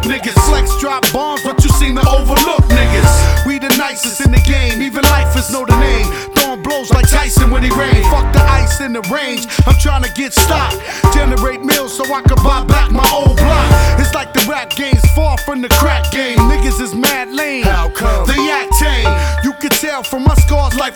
niggas. Flex drop bombs, but you seem to overlook niggas. We the nicest in the game, even lifers know the name. Throwing blows like Tyson when he rain. Fuck the ice in the range, I'm trying to get stock. Generate meals so I can buy back my old block. It's like the rap game's far from the crack game. Niggas is mad lame, how come? They act tame. You can tell from my scars like